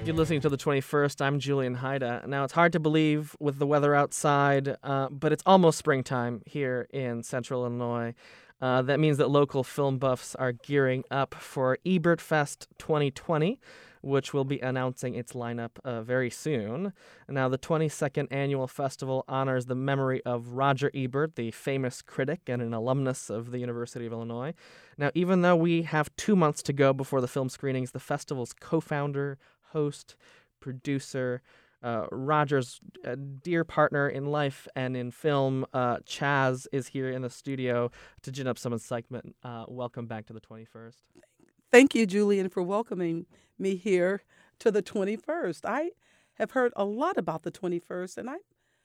You're listening to the 21st. I'm Julian Haida. Now, it's hard to believe with the weather outside, but it's almost springtime here in Central Illinois. That means that local film buffs are gearing up for Ebert Fest 2020, which will be announcing its lineup very soon. Now, the 22nd annual festival honors the memory of Roger Ebert, the famous critic and an alumnus of the University of Illinois. Now, even though we have 2 months to go before the film screenings, the festival's co-founder, host, producer, Roger's dear partner in life and in film, Chaz, is here in the studio to gin up some excitement. Welcome back to the 21st. Thank you, Julian, for welcoming me here to the 21st. I have heard a lot about the 21st, and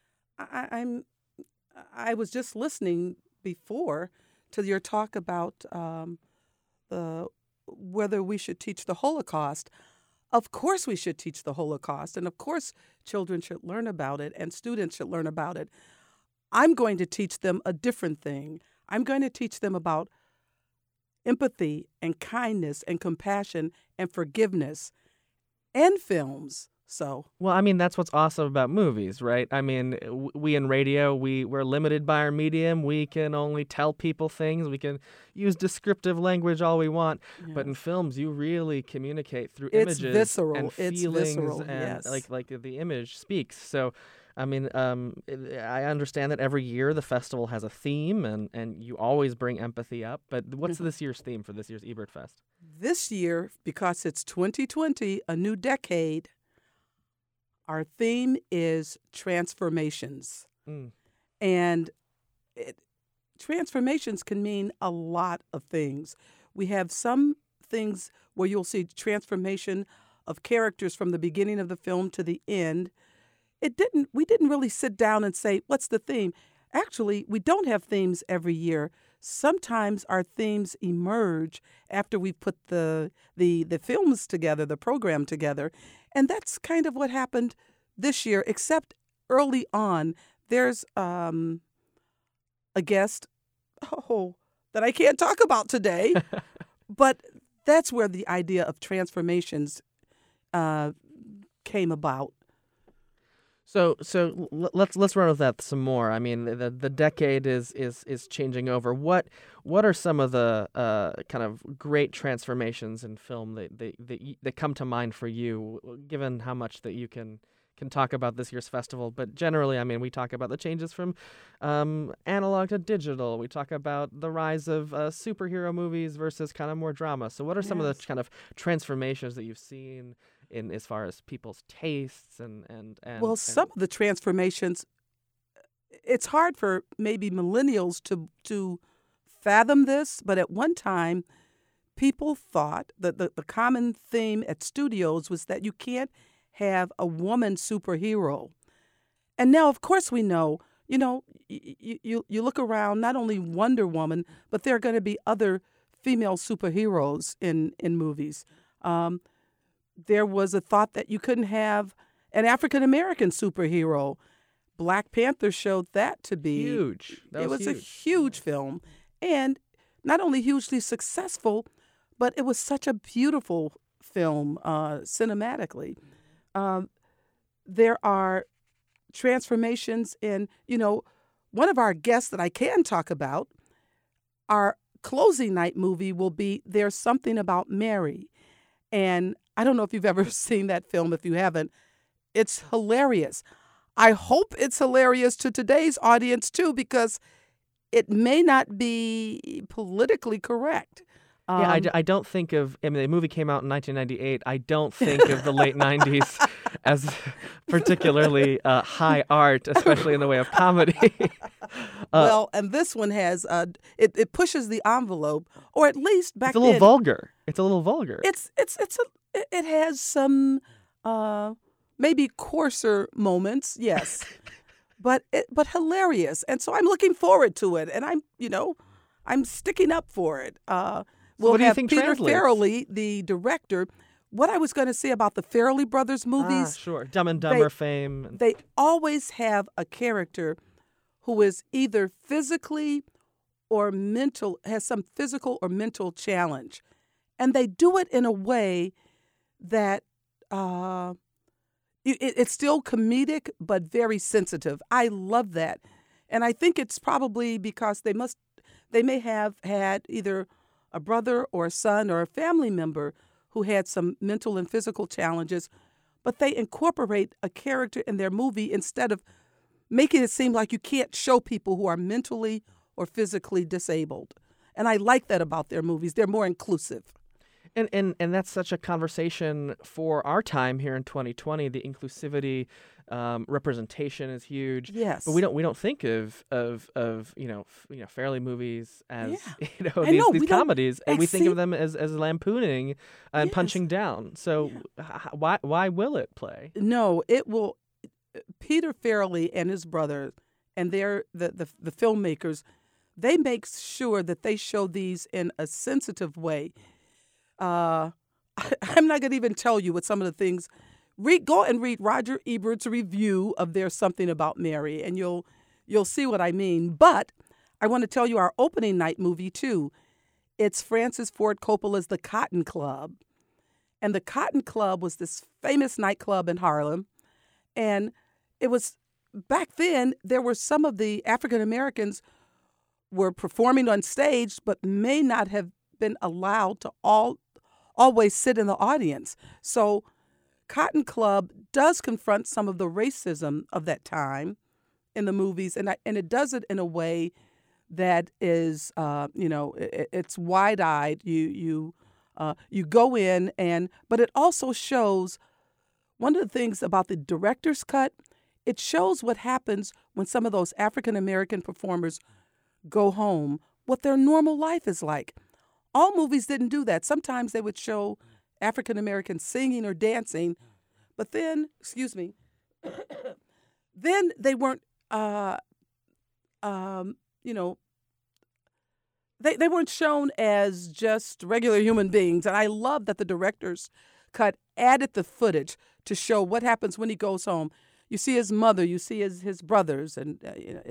I was just listening before to your talk about whether we should teach the Holocaust. Of course we should teach the Holocaust, and of course children should learn about it and students should learn about it. I'm going to teach them a different thing. I'm going to teach them about empathy and kindness and compassion and forgiveness and films. Well, I mean, that's what's awesome about movies, right? I mean, we in radio, we're limited by our medium. We can only tell people things. We can use descriptive language all we want. Yeah. But in films, you really communicate through images and feelings, and yes. like the image speaks. So, I mean, I understand that every year the festival has a theme, and you always bring empathy up. But what's this year's theme for this year's Ebert Fest? This year, because it's 2020, a new decade, our theme is transformations. And transformations can mean a lot of things. We have some things where you'll see transformation of characters from the beginning of the film to the end. We didn't really sit down and say, what's the theme? Actually, we don't have themes every year. Sometimes our themes emerge after we put the films together, the program together. And that's kind of what happened this year, except early on, there's a guest that I can't talk about today, but that's where the idea of transformations came about. So let's run with that some more. I mean, the decade is changing over. What are some of the kind of great transformations in film that come to mind for you, given how much that you can talk about this year's festival? But generally, I mean, we talk about the changes from analog to digital. We talk about the rise of superhero movies versus kind of more drama. So what are some of the kind of transformations that you've seen in as far as people's tastes and some of the transformations, it's hard for maybe millennials to fathom this, but at one time people thought that the common theme at studios was that you can't have a woman superhero. And now, of course, we know, you look around, not only Wonder Woman, but there are going to be other female superheroes in movies. There was a thought that you couldn't have an African-American superhero. Black Panther showed that to be huge. It was a huge film, and not only hugely successful, but it was such a beautiful film cinematically. There are transformations in, one of our guests that I can talk about, our closing night movie will be There's Something About Mary. And I don't know if you've ever seen that film. If you haven't, it's hilarious. I hope it's hilarious to today's audience, too, because it may not be politically correct. I don't think of, I mean, the movie came out in 1998. I don't think of the late 90s as particularly high art, especially in the way of comedy. Well, and this one has, it pushes the envelope, or at least back then. It's a little vulgar. It's a little vulgar. It has some maybe coarser moments, yes, but hilarious. And so I'm looking forward to it, and I'm sticking up for it. We'll what do you have think Peter translates? Farrelly, the director. What I was going to say about the Farrelly Brothers movies. Sure. Dumb and Dumber fame. They always have a character who is either physically or mental, has some physical or mental challenge. And they do it in a way that uh, it's still comedic, but very sensitive. I love that. And I think it's probably because they may have had either a brother or a son or a family member who had some mental and physical challenges, but they incorporate a character in their movie instead of making it seem like you can't show people who are mentally or physically disabled. And I like that about their movies. They're more inclusive. And that's such a conversation for our time here in 2020. The inclusivity, representation is huge. Yes. But we don't think of fairly movies as I know, these we don't- comedies, and we think see- of them as lampooning and Yes. punching down. So why will it play? No, it will. Peter Farrelly and his brother, and they're the filmmakers, they make sure that they show these in a sensitive way. I'm not going to even tell you what some of the things. Go and read Roger Ebert's review of There's Something About Mary, and you'll see what I mean. But I want to tell you our opening night movie too. It's Francis Ford Coppola's The Cotton Club, and the Cotton Club was this famous nightclub in Harlem, and it was back then. There were some of the African Americans were performing on stage, but may not have been allowed to always sit in the audience. So Cotton Club does confront some of the racism of that time in the movies, and it does it in a way that is, it's wide-eyed. You go in, but it also shows one of the things about the director's cut. It shows what happens when some of those African American performers go home, what their normal life is like. All movies didn't do that. Sometimes they would show African Americans singing or dancing, but then, then they weren't, they weren't shown as just regular human beings. And I love that the director's cut added the footage to show what happens when he goes home. You see his mother, you see his brothers, and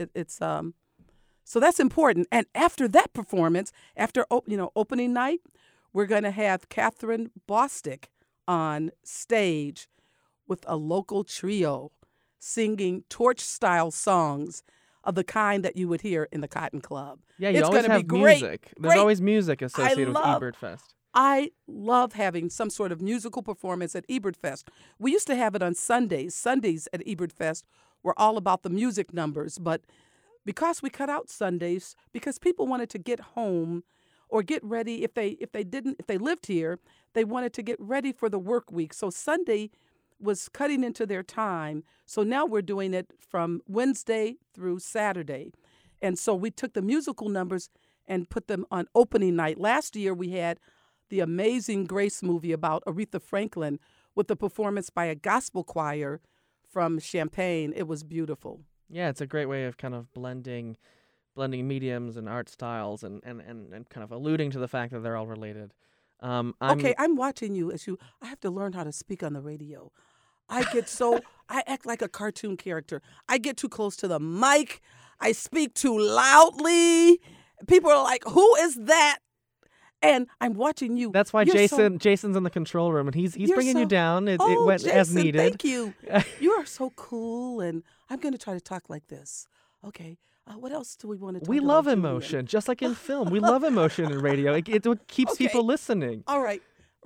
so that's important. And after that performance, after opening night, we're going to have Catherine Bostic on stage with a local trio singing torch-style songs of the kind that you would hear in the Cotton Club. Yeah, you It's always gonna have be great, music. There's great. always music associated with love- Ebert Fest. I love having some sort of musical performance at Ebert Fest. We used to have it on Sundays. Sundays at Ebert Fest were all about the music numbers, but because we cut out Sundays, because people wanted to get home or get ready, if they lived here, they wanted to get ready for the work week. So Sunday was cutting into their time. So now we're doing it from Wednesday through Saturday. And so we took the musical numbers and put them on opening night. Last year we had the Amazing Grace movie about Aretha Franklin with the performance by a gospel choir from Champaign. It was beautiful. Yeah, it's a great way of kind of blending mediums and art styles and kind of alluding to the fact that they're all related. I'm watching you I have to learn how to speak on the radio. I act like a cartoon character. I get too close to the mic. I speak too loudly. People are like, who is that? And I'm watching you. That's why You're Jason's in the control room, and he's You're bringing you so- down. It Oh, went as Jason, needed. Thank you. You are so cool, and I'm going to try to talk like this. Okay. What else do we want to talk We about? love Julian? emotion, just like in film. We love emotion in radio. It what keeps Okay. people listening. All right.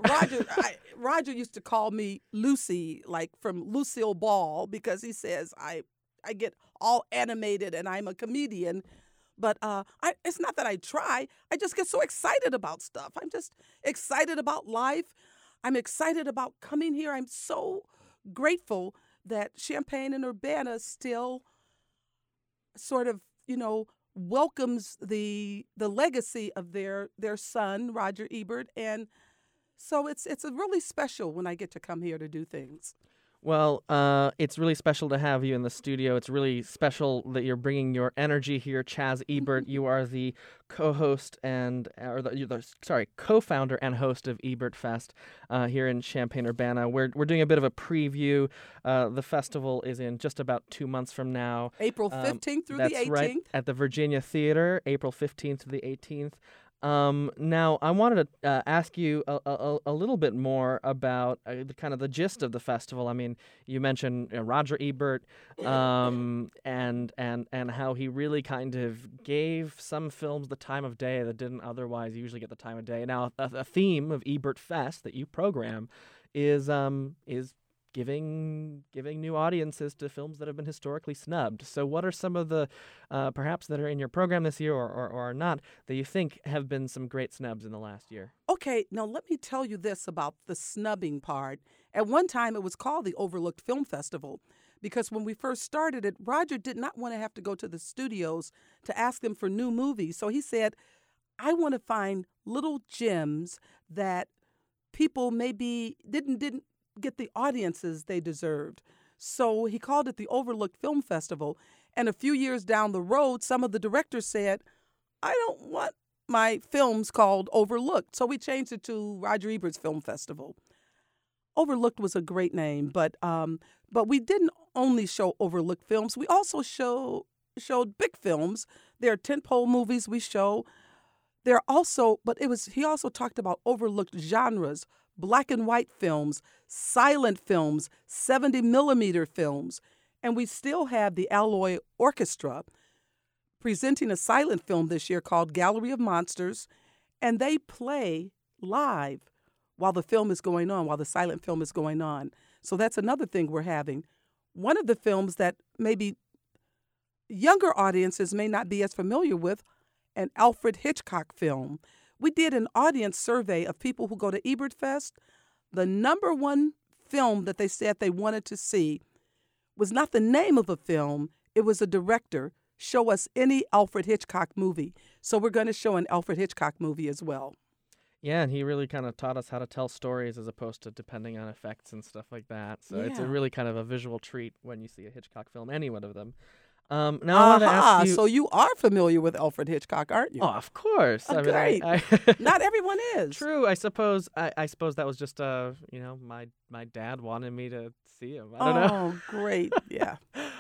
Roger used to call me Lucy, like from Lucille Ball, because he says I get all animated and I'm a comedian. But it's not that I try. I just get so excited about stuff. I'm just excited about life. I'm excited about coming here. I'm so grateful that Champaign and Urbana still sort of, welcomes the legacy of their son, Roger Ebert. And so it's really special when I get to come here to do things. Well, it's really special to have you in the studio. It's really special that you're bringing your energy here, Chaz Ebert. You are the co-host co-founder and host of Ebert Fest here in Champaign-Urbana. We're doing a bit of a preview. The festival is in just about 2 months from now. April 15th through the 18th. That's right, at the Virginia Theater, April 15th to the 18th. Now, I wanted to ask you a little bit more about kind of the gist of the festival. I mean, you mentioned Roger Ebert, and how he really kind of gave some films the time of day that didn't otherwise usually get the time of day. Now, a theme of Ebert Fest that you program is giving new audiences to films that have been historically snubbed. So what are some of the perhaps that are in your program this year or are not that you think have been some great snubs in the last year? Okay, now let me tell you this about the snubbing part. At one time, it was called the Overlooked Film Festival because when we first started it, Roger did not want to have to go to the studios to ask them for new movies. So he said, I want to find little gems that people maybe didn't get the audiences they deserved. So he called it the Overlooked Film Festival. And a few years down the road, some of the directors said, I don't want my films called Overlooked. So we changed it to Roger Ebert's Film Festival. Overlooked was a great name, but we didn't only show overlooked films. We also showed big films. There are tentpole movies we show. There are also, he also talked about overlooked genres, black and white films, silent films, 70 millimeter films. And we still have the Alloy Orchestra presenting a silent film this year called Gallery of Monsters. And they play live while the film is going on, while the silent film is going on. So that's another thing we're having. One of the films that maybe younger audiences may not be as familiar with, an Alfred Hitchcock film. We did an audience survey of people who go to Ebert Fest. The number one film that they said they wanted to see was not the name of a film, it was a director. Show us any Alfred Hitchcock movie. So we're going to show an Alfred Hitchcock movie as well. Yeah, and he really kind of taught us how to tell stories as opposed to depending on effects and stuff like that. So it's a really kind of a visual treat when you see a Hitchcock film, any one of them. Now I wanted to ask you. So you are familiar with Alfred Hitchcock, aren't you? Oh, of course. Oh, great. Not everyone is. True. I suppose that was just my dad wanted me to see him. I don't know. Oh, great. Yeah.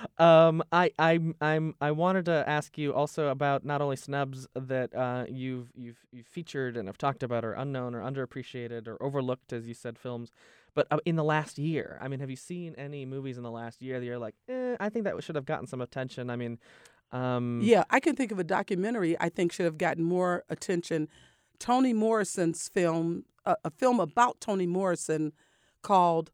I wanted to ask you also about not only snubs that you've featured and have talked about, or unknown or underappreciated or overlooked, as you said, films, but in the last year. I mean, have you seen any movies in the last year that you're like, I think that should have gotten some attention? I mean, yeah, I can think of a documentary I think should have gotten more attention. Toni Morrison's film, a film about Toni Morrison called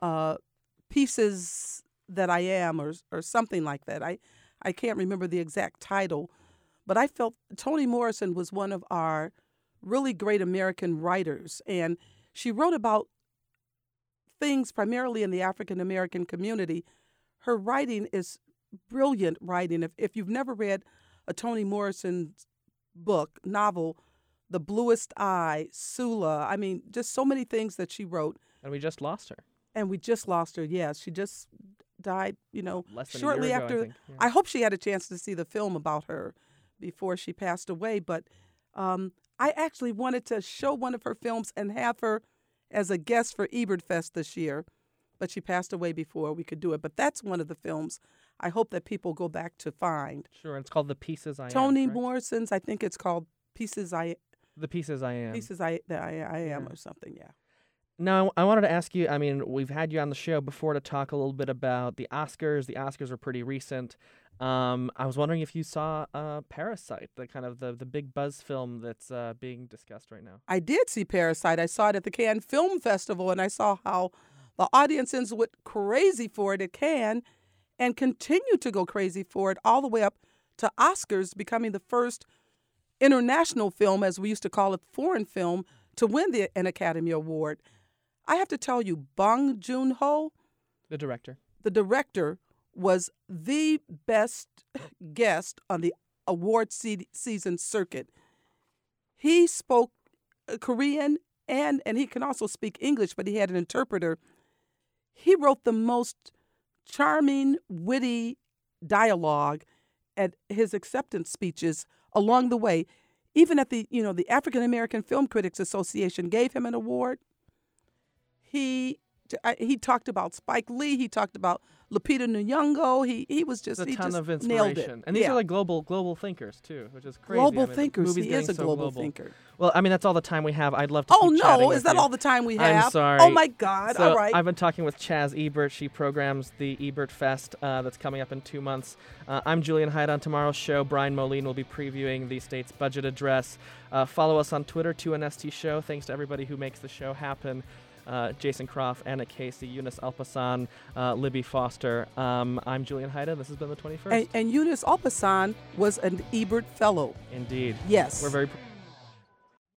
Pieces That I Am, or something like that. I can't remember the exact title, but I felt Toni Morrison was one of our really great American writers, and she wrote about things primarily in the African American community. Her writing is brilliant writing. If you've never read a Toni Morrison novel, The Bluest Eye, Sula, I mean, just so many things that she wrote. And we just lost her. Yes. She just died, less than shortly a year ago, after. I think. Yeah. I hope she had a chance to see the film about her before she passed away. But I actually wanted to show one of her films and have her as a guest for Ebert Fest this year, but she passed away before we could do it. But that's one of the films I hope that people go back to find. Sure, and it's called The Pieces I Am. Toni Morrison's, I think it's called Pieces I The Pieces I Am. Pieces I Am or something, yeah. Now, I wanted to ask you, I mean, we've had you on the show before to talk a little bit about the Oscars. The Oscars were pretty recent. I was wondering if you saw Parasite, the big buzz film that's being discussed right now. I did see Parasite. I saw it at the Cannes Film Festival, and I saw how the audiences went crazy for it at Cannes and continue to go crazy for it all the way up to Oscars, becoming the first international film, as we used to call it, foreign film, to win an Academy Award. I have to tell you, Bong Joon-ho, the director, was the best guest on the award season circuit. He spoke Korean and he can also speak English, but he had an interpreter. He wrote the most charming, witty dialogue at his acceptance speeches along the way. Even at the African American Film Critics Association gave him an award. He talked about Spike Lee. He talked about Lupita Nyong'o. He was just There's a he ton just of nailed inspiration, it. and these Yeah. are like global thinkers too, which is crazy. Global I mean, the thinkers. movie's He getting is a so global thinker. Well, I mean, that's all the time we have. I'd love to Oh keep chatting no, with is that you. all the time we have? I'm sorry. Oh my God! So All right. I've been talking with Chaz Ebert. She programs the Ebert Fest that's coming up in 2 months. I'm Julian Hyde. On tomorrow's show, Brian Moline will be previewing the state's budget address. Follow us on Twitter, 2NST Show. Thanks to everybody who makes the show happen. Jason Croft, Anna Casey, Eunice Alpasan, Libby Foster. I'm Julian Hyde. This has been the 21st. And Eunice Alpasan was an Ebert Fellow. Indeed. Yes. We're very